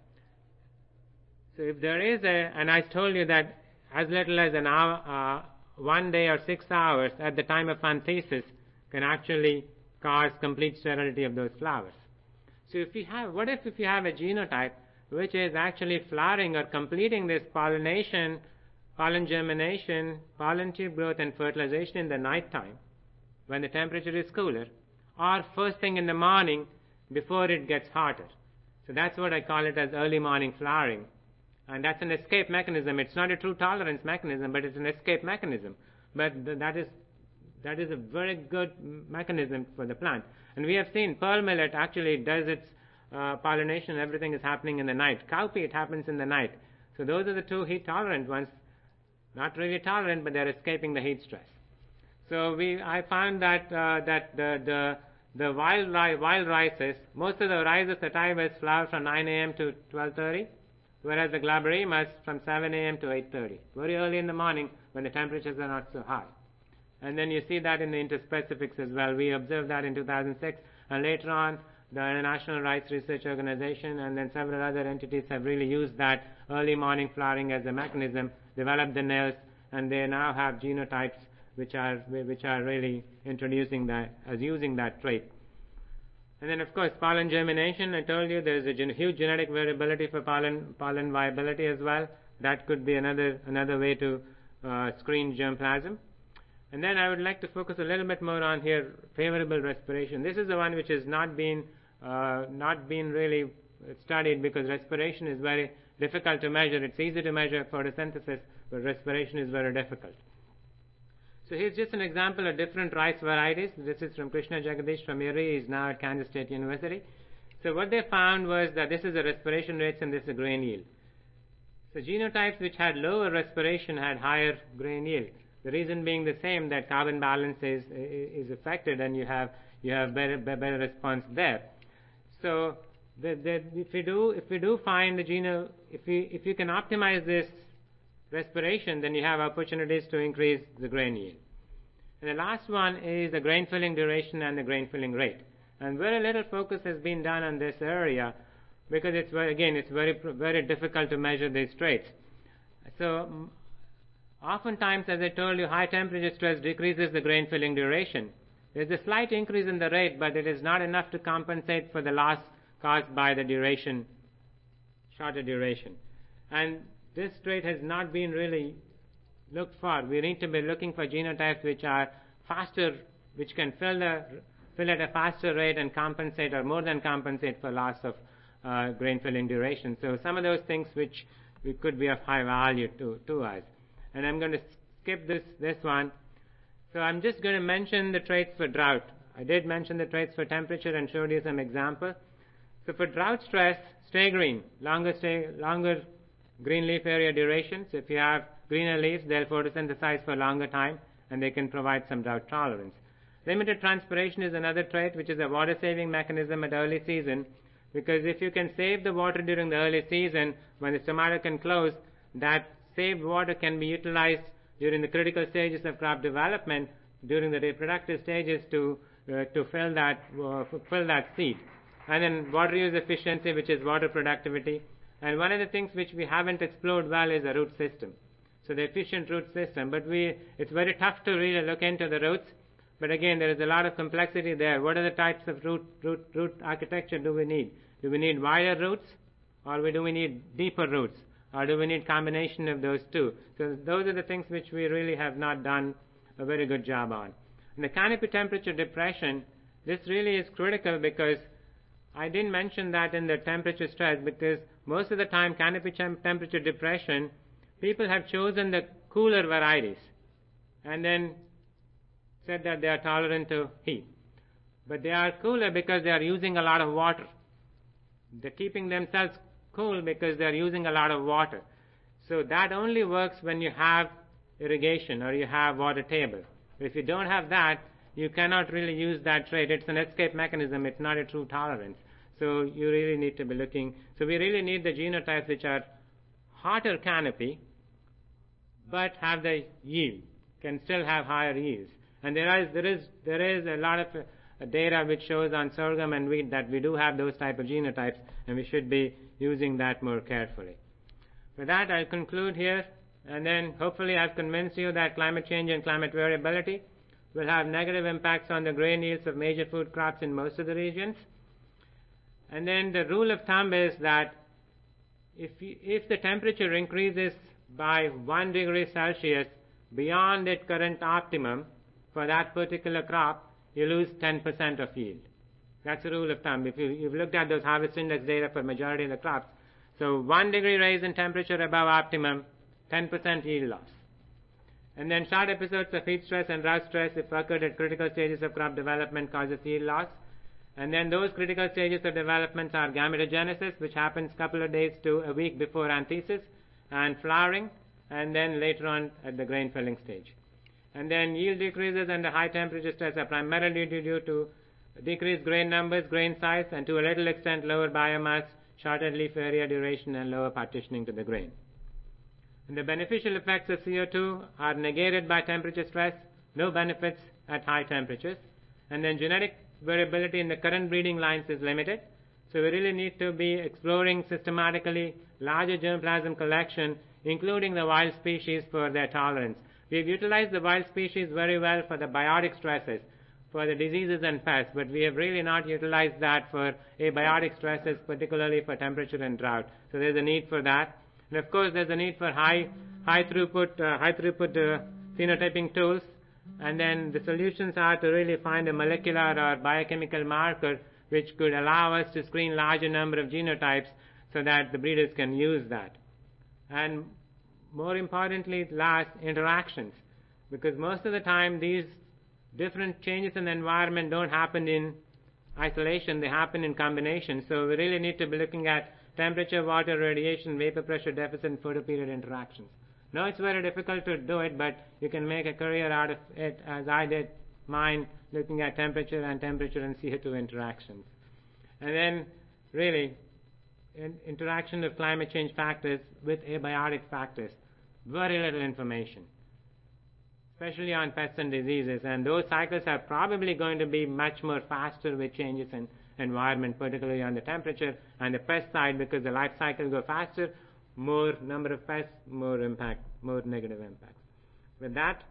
So if there is a, and I told you that as little as an hour, uh, one day or six hours at the time of anthesis can actually cause complete sterility of those flowers. So if you have, what if if you have a genotype which is actually flowering or completing this pollination, pollen germination, pollen tube growth, and fertilization in the night time when the temperature is cooler, or first thing in the morning before it gets hotter. So that's what I call it as early morning flowering. And that's an escape mechanism. It's not a true tolerance mechanism, but it's an escape mechanism. But th- that is that is a very good mechanism for the plant. And we have seen pearl millet actually does its uh, pollination, everything is happening in the night. Cowpea, it happens in the night. So those are the two heat tolerant ones. Not really tolerant, but they're escaping the heat stress. So we, I found that uh, that the the the wild rice, wild rices, most of the rices sativas flower from nine a.m. to twelve thirty, whereas the glabremas from seven a.m. to eight thirty, very early in the morning when the temperatures are not so high. And then you see that in the interspecifics as well. We observed that in two thousand six, and later on, the International Rice Research Organization and then several other entities have really used that early morning flowering as a mechanism, developed the nails, and they now have genotypes which are which are really introducing that as using that trait. And then, of course, pollen germination. I told you there is a gen- huge genetic variability for pollen pollen viability as well. That could be another another way to uh, screen germplasm. And then I would like to focus a little bit more on here favorable respiration. This is the one which has not been uh, not been really studied because respiration is very difficult to measure. It's easy to measure photosynthesis, but respiration is very difficult. So here's just an example of different rice varieties. This is from Krishna Jagadish from Erie. He's now at Kansas State University. So what they found was that this is the respiration rates and this is the grain yield. So genotypes which had lower respiration had higher grain yield. The reason being the same, that carbon balance is is affected, and you have you have better better response there. So the, the, if we do if we do find the geno if we if you can optimize this respiration, then you have opportunities to increase the grain yield. And the last one is the grain filling duration and the grain filling rate. And very little focus has been done on this area because it's very, again it's very very difficult to measure these traits. So oftentimes, as I told you, high temperature stress decreases the grain filling duration. There's a slight increase in the rate, but it is not enough to compensate for the loss caused by the duration, shorter duration. And this trait has not been really looked for. We need to be looking for genotypes which are faster, which can fill, the, fill at a faster rate and compensate or more than compensate for loss of uh, grain filling duration. So some of those things which we could be of high value to, to us. And I'm going to skip this, this one. So I'm just going to mention the traits for drought. I did mention the traits for temperature and showed you some examples. So for drought stress, stay green, longer, stay, longer green leaf area duration. So if you have greener leaves, they'll photosynthesize for a longer time, and they can provide some drought tolerance. Limited transpiration is another trait, which is a water-saving mechanism at early season, because if you can save the water during the early season, when the stomata can close, that saved water can be utilized during the critical stages of crop development, during the reproductive stages to uh, to fill that uh, fill that seed. And then water use efficiency, which is water productivity. And one of the things which we haven't explored well is the root system. So the efficient root system. But we it's very tough to really look into the roots. But again, there is a lot of complexity there. What are the types of root root root architecture do we need? Do we need wider roots, or do we need deeper roots? Or do we need combination of those two? So those are the things which we really have not done a very good job on. And the canopy temperature depression, this really is critical because I didn't mention that in the temperature stress, because most of the time canopy temperature depression, people have chosen the cooler varieties and then said that they are tolerant to heat. But they are cooler because they are using a lot of water. They're keeping themselves cool because they are using a lot of water. So that only works when you have irrigation or you have water table. If you don't have that, you cannot really use that trait. It's an escape mechanism. It's not a true tolerance. So you really need to be looking. So we really need the genotypes which are hotter canopy, but have the yield, can still have higher yields. And there is there is there is a lot of uh, data which shows on sorghum and wheat that we do have those type of genotypes, and we should be using that more carefully. With that, I'll conclude here, and then hopefully I've convinced you that climate change and climate variability will have negative impacts on the grain yields of major food crops in most of the regions. And then the rule of thumb is that if, you, if the temperature increases by one degree Celsius beyond its current optimum for that particular crop, you lose ten percent of yield. That's the rule of thumb. If you, you've looked at those harvest index data for majority of the crops, so one degree raise in temperature above optimum, ten percent yield loss. And then short episodes of heat stress and drought stress, if occurred at critical stages of crop development, causes yield loss. And then those critical stages of development are gametogenesis, which happens a couple of days to a week before anthesis, and flowering, and then later on at the grain filling stage. And then yield decreases under high temperature stress are primarily due to decreased grain numbers, grain size, and to a little extent lower biomass, shorter leaf area duration, and lower partitioning to the grain. And the beneficial effects of C O two are negated by temperature stress, no benefits at high temperatures. And then genetic variability in the current breeding lines is limited. So we really need to be exploring systematically larger germplasm collection, including the wild species, for their tolerance. We've utilized the wild species very well for the biotic stresses, for the diseases and pests, but we have really not utilized that for abiotic stresses, particularly for temperature and drought. So there's a need for that. And of course, there's a need for high, high throughput, uh, high throughput uh, phenotyping tools. And then the solutions are to really find a molecular or biochemical marker which could allow us to screen larger number of genotypes so that the breeders can use that. And more importantly, last, interactions. Because most of the time, these different changes in the environment don't happen in isolation, they happen in combination. So we really need to be looking at temperature, water, radiation, vapor pressure deficit, and photoperiod interactions. Now it's very difficult to do it, but you can make a career out of it, as I did mine, looking at temperature and temperature and C O two interactions. And then, really, in interaction of climate change factors with abiotic factors, very little information, especially on pests and diseases. And those cycles are probably going to be much more faster with changes in environment, particularly on the temperature and the pest side, because the life cycle go faster, more number of pests, more impact, more negative impacts. With that,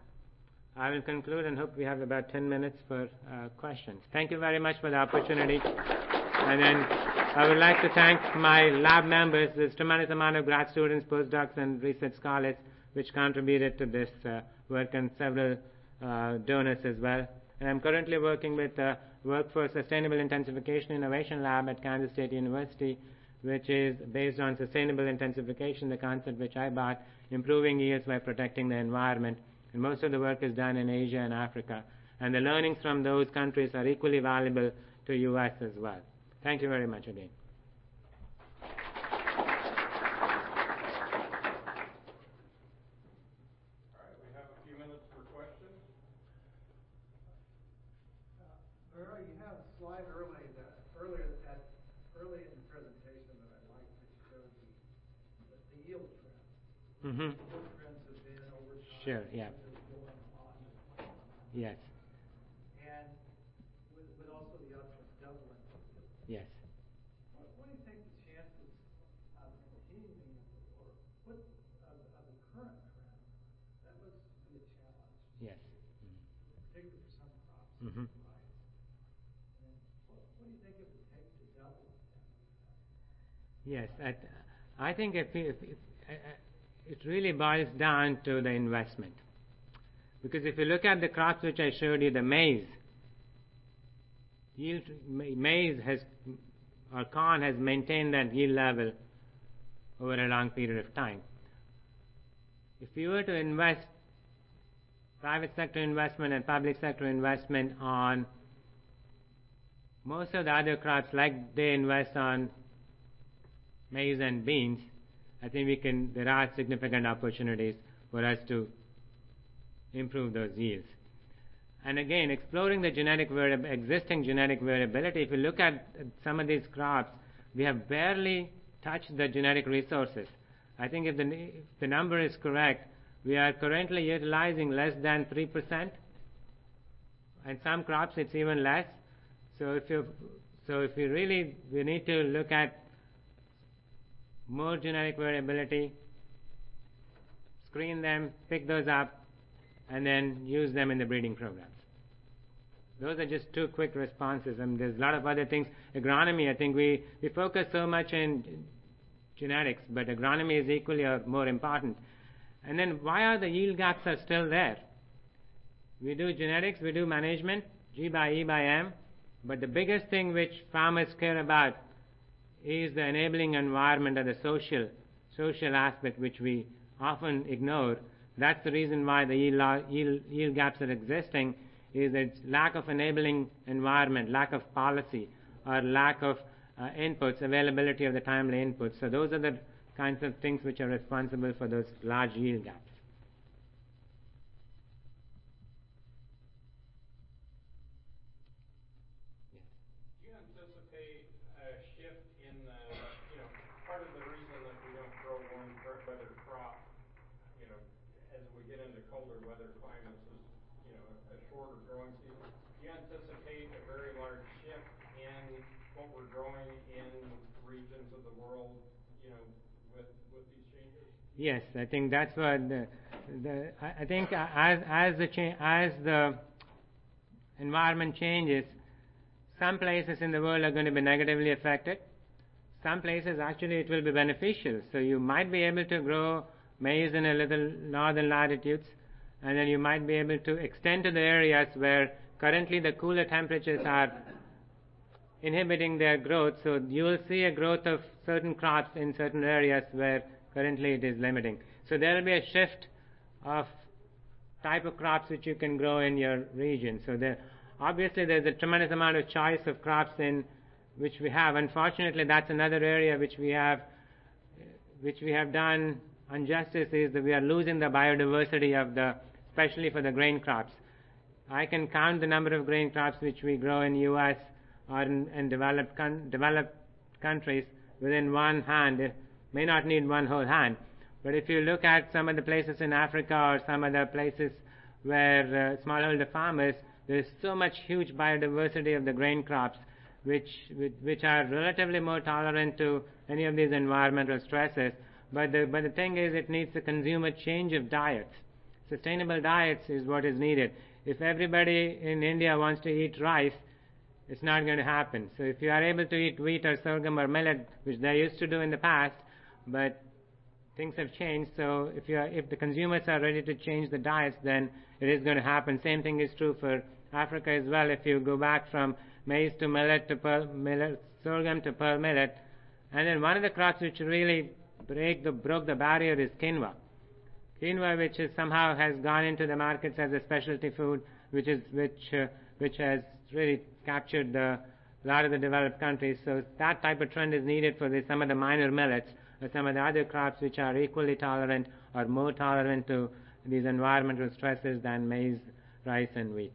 I will conclude and hope we have about ten minutes for uh, questions. Thank you very much for the opportunity. And then I would like to thank my lab members. There's a tremendous amount of grad students, postdocs, and research scholars which contributed to this uh, work, and several uh, donors as well. And I'm currently working with the Workforce Sustainable Intensification Innovation Lab at Kansas State University, which is based on sustainable intensification, the concept which I brought, improving yields by protecting the environment. And most of the work is done in Asia and Africa. And the learnings from those countries are equally valuable to U S as well. Thank you very much again. All right, we have a few minutes for questions. Uh, Earl, you have a slide early that, earlier that early in the presentation that I liked that showed the, the, the yield trend. Mm-hmm. The yield trends have been over time. Sure, yeah. Going on and on. Yes. And with, with also the output doubling. Yes. What, what do you think the chances of continuing, or what of, of the current trend? That looks to be a challenge. Yes. Particularly for some crops. Mm-hmm. Right. And what, what do you think it would take to double it? Yes, at, I think if, if, if, uh, it really boils down to the investment. Because if you look at the crops which I showed you, the maize, yield, maize has, or corn has maintained that yield level over a long period of time. If you were to invest, private sector investment and public sector investment on most of the other crops, like they invest on maize and beans, I think we can, there are significant opportunities for us to improve those yields. And again, exploring the genetic variab- existing genetic variability, if you look at some of these crops, we have barely touched the genetic resources. I think if the, if the number is correct, we are currently utilizing less than three percent. And some crops it's even less. So if you so if you really we need to look at more genetic variability, screen them, pick those up, and then use them in the breeding programs. Those are just two quick responses. I mean, there's a lot of other things. Agronomy, I think we, we focus so much in genetics, but agronomy is equally or more important. And then why are the yield gaps are still there? We do genetics, we do management, G by E by M, but the biggest thing which farmers care about is the enabling environment or the social, social aspect which we often ignore. That's the reason why the yield, yield, yield gaps are existing, is that it's lack of enabling environment, lack of policy, or lack of uh, inputs, availability of the timely inputs. So those are the kinds of things which are responsible for those large yield gaps. Do you anticipate a shift in the, you know, part of the reason that we don't grow warm weather crop, you know, as we get into colder weather climates is, you know, a shorter growing season. Do you anticipate a very large shift in what we're growing in regions of the world, you know, with with these changes? Yes, I think that's what the, the I think as as the cha- as the environment changes, some places in the world are going to be negatively affected. Some places actually it will be beneficial. So you might be able to grow maize in a little northern latitudes, and then you might be able to extend to the areas where currently the cooler temperatures are inhibiting their growth. So you will see a growth of certain crops in certain areas where currently it is limiting. So there will be a shift of type of crops which you can grow in your region. So there, obviously there's a tremendous amount of choice of crops in which we have. Unfortunately, that's another area which we have, which we have done injustice, is that we are losing the biodiversity of the, especially for the grain crops. I can count the number of grain crops which we grow in U S or in, in developed, con, developed countries within one hand. It may not need one whole hand. But if you look at some of the places in Africa or some other places where uh, smallholder farmers, there is so much huge biodiversity of the grain crops which, which are relatively more tolerant to any of these environmental stresses. But the, but the thing is, it needs a consumer change of diets. Sustainable diets is what is needed. If everybody in India wants to eat rice, it's not going to happen. So if you are able to eat wheat or sorghum or millet, which they used to do in the past, but things have changed, so if, you are, if the consumers are ready to change the diets, then it is going to happen. Same thing is true for Africa as well. If you go back from maize to millet to pearl millet, sorghum to pearl millet, and then one of the crops which really break the, broke the barrier is quinoa. Quinoa, which is somehow has gone into the markets as a specialty food, which is which uh, which has really captured the, a lot of the developed countries. So that type of trend is needed for the, some of the minor millets or some of the other crops which are equally tolerant or more tolerant to these environmental stresses than maize, rice, and wheat.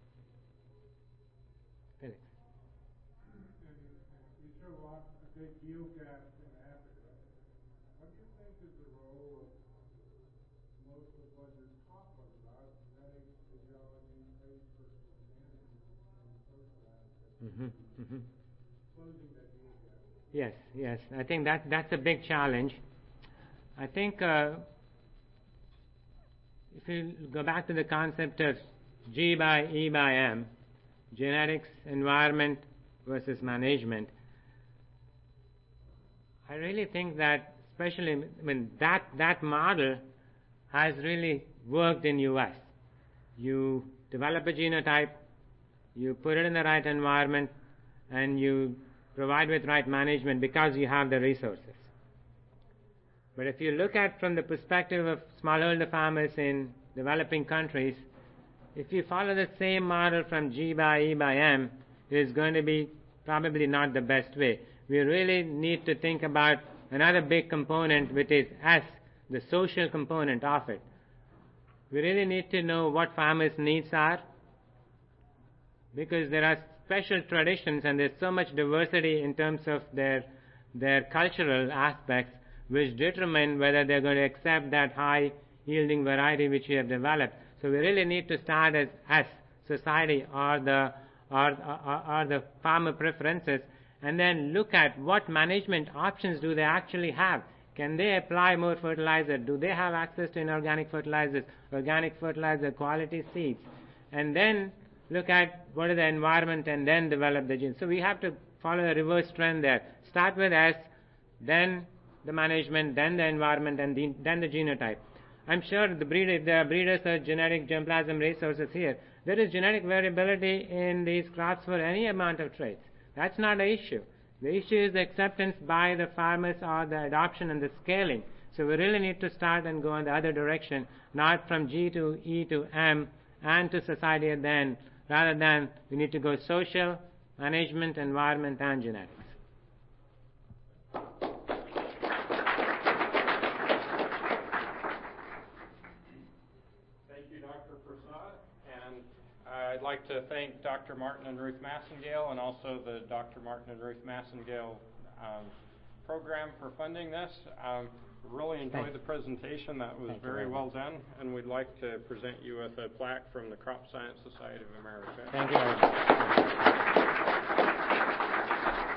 Felix. And, and you show a lot of big yield gaps in Africa. What do you think is the role of most of what you're talking about, genetics, physiology, traits versus management, and social aspects, Mm-hmm. Mm-hmm. closing that yield gap? Yes, yes. I think that that's a big challenge. I think uh, if you go back to the concept of G by E by M, genetics, environment versus management, I really think that, especially, I mean, that, that model has really worked in U S. You develop a genotype, you put it in the right environment, and you provide with right management because you have the resources. But if you look at from the perspective of smallholder farmers in developing countries, if you follow the same model from G by E by M, it is going to be probably not the best way. We really need to think about another big component, which is S, the social component of it. we really need to know what farmers' needs are, because there are special traditions and there's so much diversity in terms of their their cultural aspects which determine whether they're going to accept that high yielding variety which we have developed. So we really need to start as as society or the or, or, or the farmer preferences, and then look at what management options do they actually have. Can they apply more fertilizer? Do they have access to inorganic fertilizers, organic fertilizer, quality seeds? And then look at what is the environment and then develop the genes. So we have to follow a reverse trend there. Start with S, then the management, then the environment, and the, then the genotype. I'm sure the breeder, if there are breeders or genetic germplasm resources here, there is genetic variability in these crops for any amount of traits. That's not an issue. The issue is the acceptance by the farmers or the adoption and the scaling. So we really need to start and go in the other direction, not from G to E to M and to society at the end. Rather than we need to go social, management, environment, and genetics. Thank you, Doctor Prasad. And I'd like to thank Doctor Martin and Ruth Massengale and also the Doctor Martin and Ruth Massengale um, program for funding this. Um, really enjoyed Thanks. the presentation. That was Thank you very very well much. done. And we'd like to present you with a plaque from the Crop Science Society of America. Thank you very much.